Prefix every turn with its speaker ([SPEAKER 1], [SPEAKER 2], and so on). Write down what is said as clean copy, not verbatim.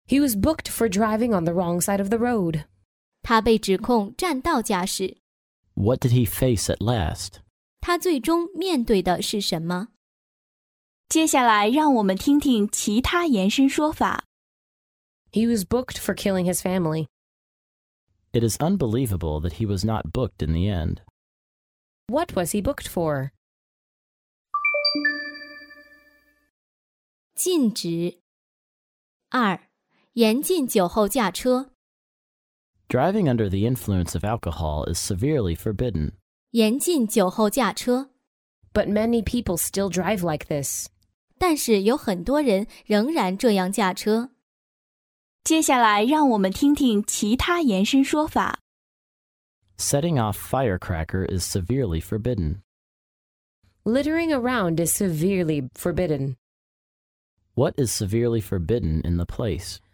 [SPEAKER 1] He was booked for driving on the wrong side of the road.
[SPEAKER 2] 他被指控占道驾驶。
[SPEAKER 3] What did he face at last?
[SPEAKER 2] 他最终面对的是什么？
[SPEAKER 4] 接下来让我们听听其他延伸说法。
[SPEAKER 1] He was booked for killing his family.
[SPEAKER 3] It is unbelievable that he was not booked in the end.
[SPEAKER 1] What was he booked for?
[SPEAKER 2] 禁止。2. 严禁酒后驾车。
[SPEAKER 3] Driving under the influence of alcohol is severely forbidden.
[SPEAKER 2] 严禁酒后驾车。
[SPEAKER 1] But many people still drive like this.
[SPEAKER 2] 但是有很多人仍然这样驾车。
[SPEAKER 4] 接下来让我们听听其他延伸说法。
[SPEAKER 3] Setting off firecracker is severely forbidden.
[SPEAKER 1] Littering around is severely forbidden.
[SPEAKER 3] What is severely forbidden in the place?